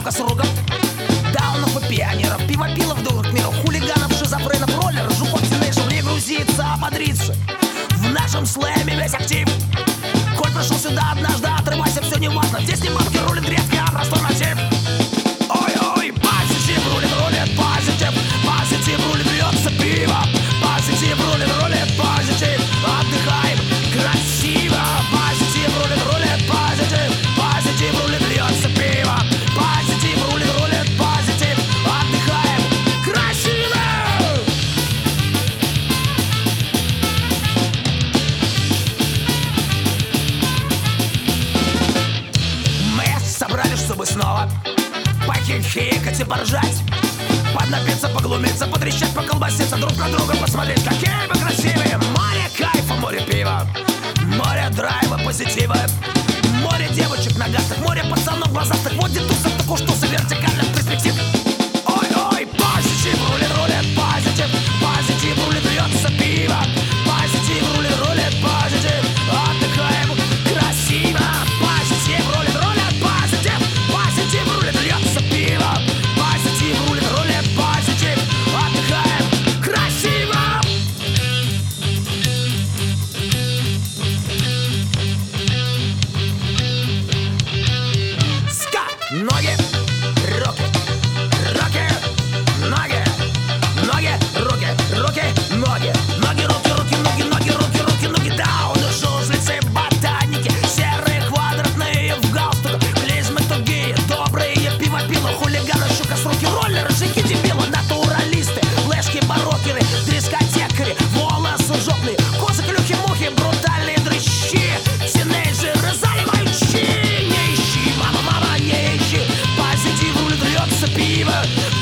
щука с ругом. Даунов и пионеров, пиво пилов, дух миров, хулиганов, шизофренов, роллеров, жуков, тинейшев, не грузиться, а бодриться. В нашем слэме весь актив. Коль пришел сюда однажды, отрывайся, все не важно. Здесь не бабки рулит редкий, а простой мотив. Ой-ой, позитив рулит позитив. Позитив рулит, льется пиво. Позитив рулит позитив. Отдыхаем красиво. Позитив рулит позитив. Позитив рулит, льется пиво. Позитив рулит позитив. Отдыхаем красиво. Мы собрались, чтобы снова похихикать и поржать, поднапиться, поглумиться, потрещать, поколбаситься, друг на друга посмотреть, какие мы красивые. Море кайфа, море пива, море драйва, позитива, море девочек ногастых, море пацанов глазастых, вот детусов, так уж тусы вертикальных перспектив. Ой-ой, позитив рулит позитив. Позитив рулит, льется пиво. Позитив рулит позитив. Отдыхаем красиво. Позитив рулит позитив. Позитив рулит, льется пиво. Позитив рулит позитив. Отдыхаем красиво. Ска, ноги, руки, руки, ноги, ноги, руки, руки, ноги, ноги, руки, руки, ноги, ноги, руки, руки, ноги, даун, жужелицы, ботаники, серые квадратные в галстуках, клизмы тугие, добрые, пиво пило, хулиганы, щука с руки, роллеры, жики, дебилы, натуралисты, флешки, барокеры, дискотекари, волосы жопные, козы, клюхи, мухи, брутальные дрыщи, тинейджеры, заливающие, не ищи, мама, не ищи, позитив рулит, льется пиво.